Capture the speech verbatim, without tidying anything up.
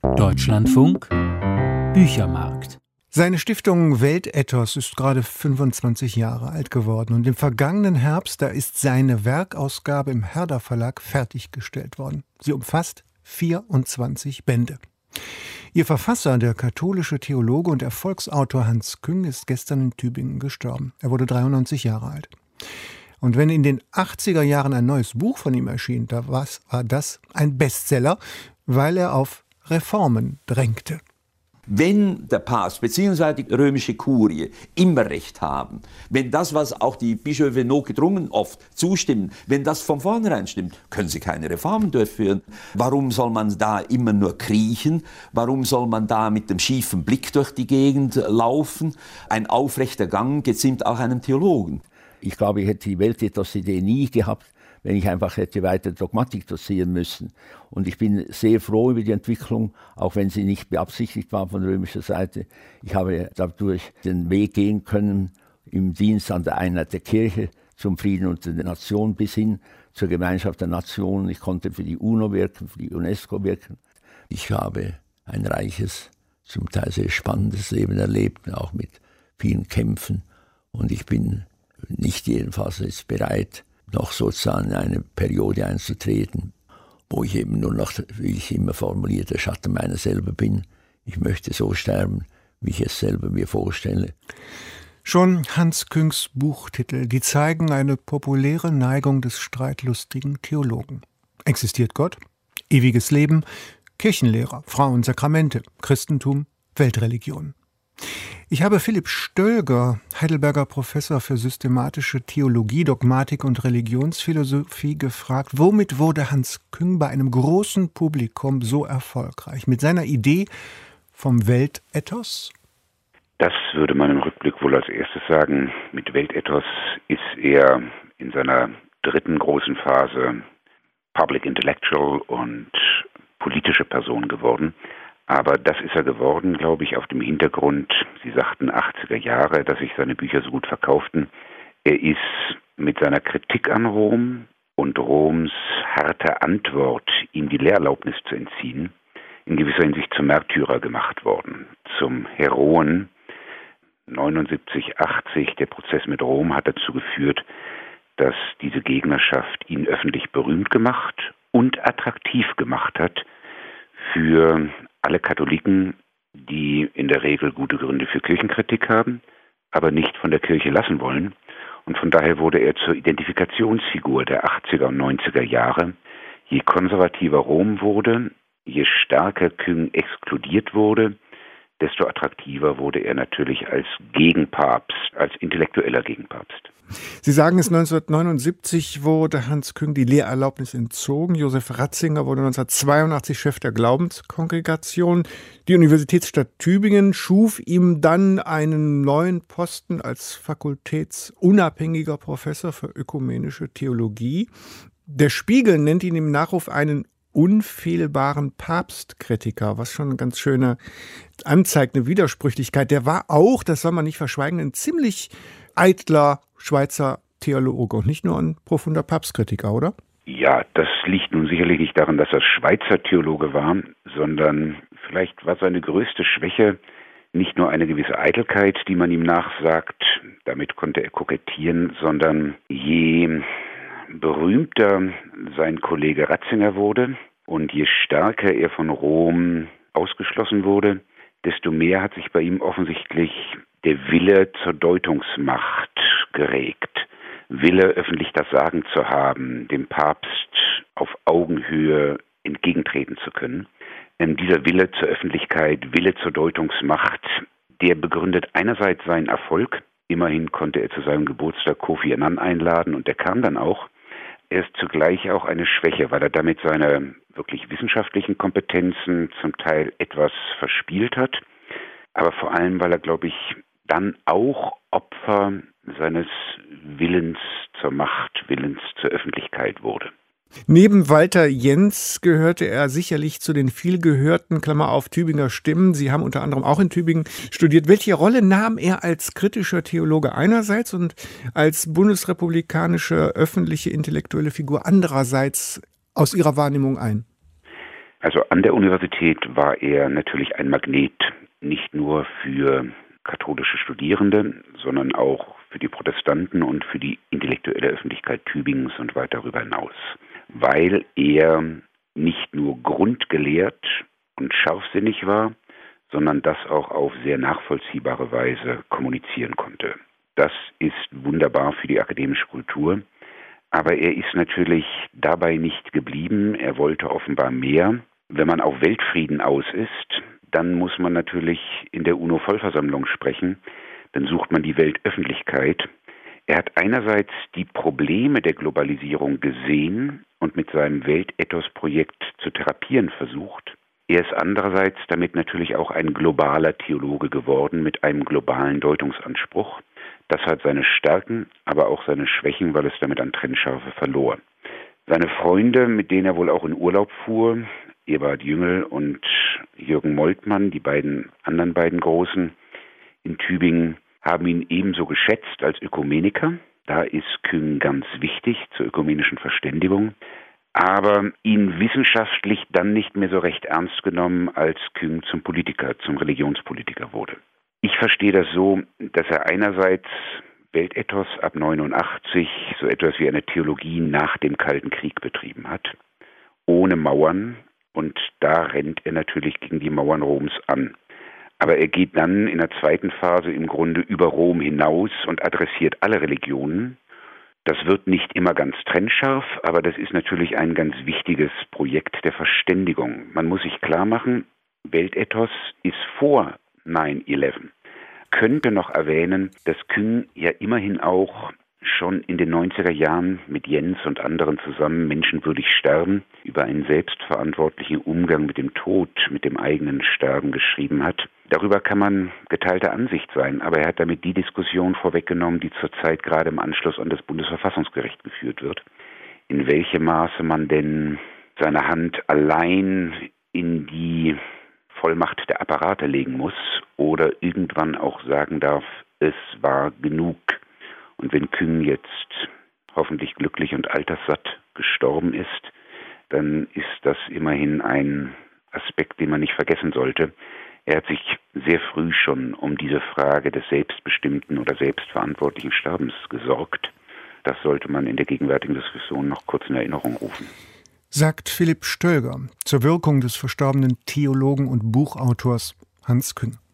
Deutschlandfunk Büchermarkt. Seine Stiftung Weltethos ist gerade fünfundzwanzig Jahre alt geworden und im vergangenen Herbst, da ist seine Werkausgabe im Herder Verlag fertiggestellt worden. Sie umfasst vierundzwanzig Bände. Ihr Verfasser, der katholische Theologe und Erfolgsautor Hans Küng, ist gestern in Tübingen gestorben. Er wurde dreiundneunzig Jahre alt. Und wenn in den achtziger Jahren ein neues Buch von ihm erschien, da war das ein Bestseller, weil er auf Reformen drängte. Wenn der Papst bzw. die römische Kurie immer recht haben, wenn das, was auch die Bischöfe notgedrungen oft zustimmen, wenn das von vornherein stimmt, können sie keine Reformen durchführen. Warum soll man da immer nur kriechen? Warum soll man da mit dem schiefen Blick durch die Gegend laufen? Ein aufrechter Gang geziemt auch einem Theologen. Ich glaube, ich hätte die Weltethos-Idee nie gehabt, wenn ich einfach hätte weiter Dogmatik dosieren müssen. Und ich bin sehr froh über die Entwicklung, auch wenn sie nicht beabsichtigt war von römischer Seite. Ich habe dadurch den Weg gehen können im Dienst an der Einheit der Kirche, zum Frieden unter den Nationen bis hin zur Gemeinschaft der Nationen. Ich konnte für die UNO wirken, für die UNESCO wirken. Ich habe ein reiches, zum Teil sehr spannendes Leben erlebt, auch mit vielen Kämpfen. Und ich bin nicht jedenfalls jetzt bereit, noch sozusagen in eine Periode einzutreten, wo ich eben nur noch, wie ich immer formuliere, der Schatten meiner selber bin. Ich möchte so sterben, wie ich es selber mir vorstelle. Schon Hans Küngs Buchtitel, die zeigen eine populäre Neigung des streitlustigen Theologen. Existiert Gott? Ewiges Leben? Kirchenlehrer, Frauen, Sakramente, Christentum, Weltreligion. Ich habe Philipp Stölger, Heidelberger Professor für systematische Theologie, Dogmatik und Religionsphilosophie, gefragt, womit wurde Hans Küng bei einem großen Publikum so erfolgreich? Mit seiner Idee vom Weltethos? Das würde man im Rückblick wohl als erstes sagen. Mit Weltethos ist er in seiner dritten großen Phase Public Intellectual und politische Person geworden. Aber das ist er geworden, glaube ich, auf dem Hintergrund, Sie sagten achtziger Jahre, dass sich seine Bücher so gut verkauften. Er ist mit seiner Kritik an Rom und Roms harter Antwort, ihm die Lehrerlaubnis zu entziehen, in gewisser Hinsicht zum Märtyrer gemacht worden, zum Heroen. neunundsiebzig, achtzig, der Prozess mit Rom hat dazu geführt, dass diese Gegnerschaft ihn öffentlich berühmt gemacht und attraktiv gemacht hat für alle Katholiken, die in der Regel gute Gründe für Kirchenkritik haben, aber nicht von der Kirche lassen wollen. Und von daher wurde er zur Identifikationsfigur der achtziger und neunziger Jahre. Je konservativer Rom wurde, je stärker Küng exkludiert wurde, desto attraktiver wurde er natürlich als Gegenpapst, als intellektueller Gegenpapst. Sie sagen es, neunzehnhundertneunundsiebzig wurde Hans Küng die Lehrerlaubnis entzogen. Josef Ratzinger wurde neunzehnhundertzweiundachtzig Chef der Glaubenskongregation. Die Universitätsstadt Tübingen schuf ihm dann einen neuen Posten als fakultätsunabhängiger Professor für ökumenische Theologie. Der Spiegel nennt ihn im Nachruf einen unfehlbaren Papstkritiker, was schon eine ganz schöne anzeigt, eine Widersprüchlichkeit. Der war auch, das soll man nicht verschweigen, ein ziemlich eitler Schweizer Theologe und nicht nur ein profunder Papstkritiker, oder? Ja, das liegt nun sicherlich nicht daran, dass er Schweizer Theologe war, sondern vielleicht war seine größte Schwäche nicht nur eine gewisse Eitelkeit, die man ihm nachsagt, damit konnte er kokettieren, sondern je berühmter sein Kollege Ratzinger wurde und je stärker er von Rom ausgeschlossen wurde, desto mehr hat sich bei ihm offensichtlich der Wille zur Deutungsmacht geregt. Wille, öffentlich das Sagen zu haben, dem Papst auf Augenhöhe entgegentreten zu können. Ähm, dieser Wille zur Öffentlichkeit, Wille zur Deutungsmacht, der begründet einerseits seinen Erfolg. Immerhin konnte er zu seinem Geburtstag Kofi Annan einladen und der kam dann auch. Er ist zugleich auch eine Schwäche, weil er damit seine wirklich wissenschaftlichen Kompetenzen zum Teil etwas verspielt hat, aber vor allem, weil er, glaube ich, dann auch Opfer seines Willens zur Macht, Willens zur Öffentlichkeit wurde. Neben Walter Jens gehörte er sicherlich zu den vielgehörten, Klammer auf, Tübinger Stimmen. Sie haben unter anderem auch in Tübingen studiert. Welche Rolle nahm er als kritischer Theologe einerseits und als bundesrepublikanische öffentliche intellektuelle Figur andererseits aus Ihrer Wahrnehmung ein? Also an der Universität war er natürlich ein Magnet, nicht nur für katholische Studierende, sondern auch für die Protestanten und für die intellektuelle Öffentlichkeit Tübingens und weit darüber hinaus, weil er nicht nur grundgelehrt und scharfsinnig war, sondern das auch auf sehr nachvollziehbare Weise kommunizieren konnte. Das ist wunderbar für die akademische Kultur, aber er ist natürlich dabei nicht geblieben. Er wollte offenbar mehr. Wenn man auf Weltfrieden aus ist, dann muss man natürlich in der UNO-Vollversammlung sprechen. Dann sucht man die Weltöffentlichkeit. Er hat einerseits die Probleme der Globalisierung gesehen und mit seinem Weltethos-Projekt zu therapieren versucht. Er ist andererseits damit natürlich auch ein globaler Theologe geworden mit einem globalen Deutungsanspruch. Das hat seine Stärken, aber auch seine Schwächen, weil es damit an Trennschärfe verlor. Seine Freunde, mit denen er wohl auch in Urlaub fuhr, Eberhard Jüngel und Jürgen Moltmann, die beiden anderen beiden Großen in Tübingen, haben ihn ebenso geschätzt als Ökumeniker. Da ist Küng ganz wichtig zur ökumenischen Verständigung, aber ihn wissenschaftlich dann nicht mehr so recht ernst genommen, als Küng zum Politiker, zum Religionspolitiker wurde. Ich verstehe das so, dass er einerseits Weltethos ab neunundachtzig so etwas wie eine Theologie nach dem Kalten Krieg betrieben hat, ohne Mauern, und da rennt er natürlich gegen die Mauern Roms an. Aber er geht dann in der zweiten Phase im Grunde über Rom hinaus und adressiert alle Religionen. Das wird nicht immer ganz trennscharf, aber das ist natürlich ein ganz wichtiges Projekt der Verständigung. Man muss sich klar machen, Weltethos ist vor neun elf. Könnte noch erwähnen, dass Küng ja immerhin auch schon in den neunziger Jahren mit Jens und anderen zusammen Menschenwürdig sterben, über einen selbstverantwortlichen Umgang mit dem Tod, mit dem eigenen Sterben geschrieben hat. Darüber kann man geteilter Ansicht sein, aber er hat damit die Diskussion vorweggenommen, die zurzeit gerade im Anschluss an das Bundesverfassungsgericht geführt wird. In welchem Maße man denn seine Hand allein in die Vollmacht der Apparate legen muss oder irgendwann auch sagen darf, es war genug. Und wenn Küng jetzt hoffentlich glücklich und alterssatt gestorben ist, dann ist das immerhin ein Aspekt, den man nicht vergessen sollte. Er hat sich sehr früh schon um diese Frage des selbstbestimmten oder selbstverantwortlichen Sterbens gesorgt. Das sollte man in der gegenwärtigen Diskussion noch kurz in Erinnerung rufen. Sagt Philipp Stölger zur Wirkung des verstorbenen Theologen und Buchautors Hans Küng.